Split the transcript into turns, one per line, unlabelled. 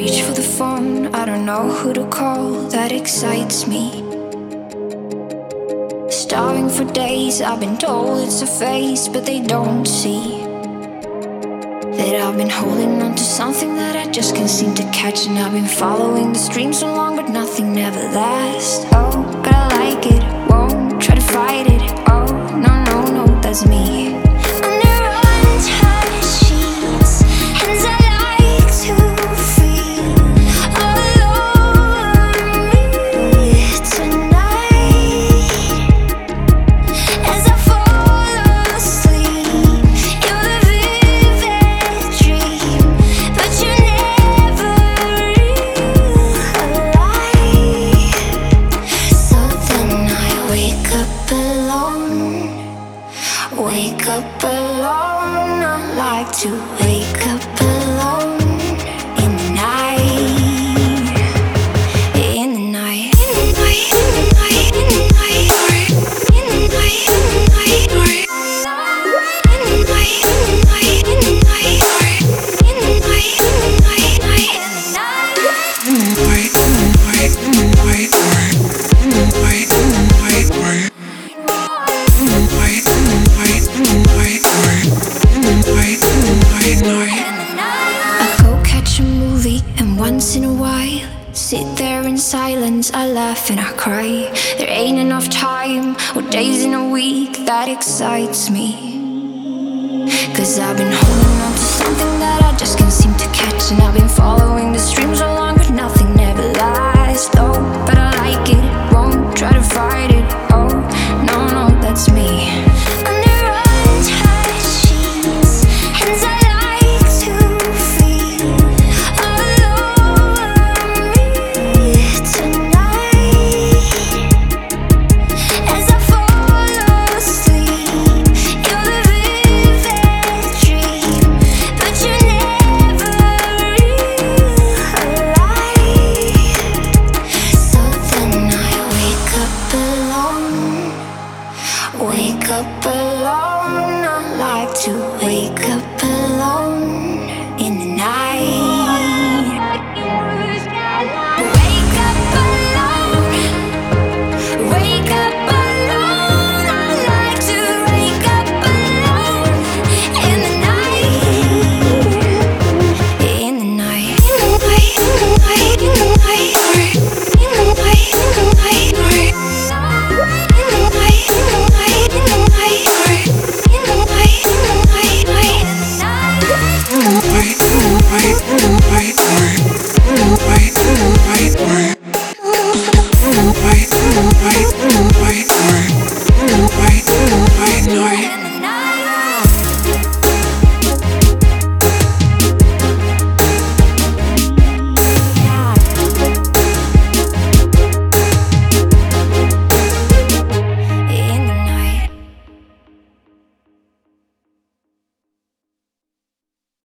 reach for the phone, I don't know who to call, that excites me. Starving for days, I've been told it's a phase, but they don't see that I've been holding on to something that I just can't seem to catch. And I've been following the stream so long, but nothing never lasts. Oh, but I like it, won't try to fight it. Oh, no, no, no, that's me. Under untouched sheets, hands I like to feel all over me tonight. As I fall asleep, you're the vivid dream, but you're never real alive. So then I wake up alone, wake up alone. I like to wake up alone in the night, in the night, in the night, in the night, in the night, in the night, in the night, in the night, in the night, in the night, in the night, in the I go catch a movie, and once in a while sit there in silence. I laugh and I cry. There ain't enough time or days in a week that excites me. 'Cause I've been holding on to something that I just can't seem to catch. And I've been following the stream so long, but nothing never lasts. Oh, but I like it, won't try to fight it. Oh, no, no, that's me. Under untouched sheets, hands I like to feel all over me tonight. As I fall asleep, you're the vivid dream, but you're never real alive. So then I wake up alone, wake up alone. I like to wake up alone in the night. Wake up alone, wake up alone. I like to wake up alone in the night, in the night, in the night, in the night, in the night, in the night, in the night, in the night, in the night, in the night, in the night, in the night, in the night, in the night.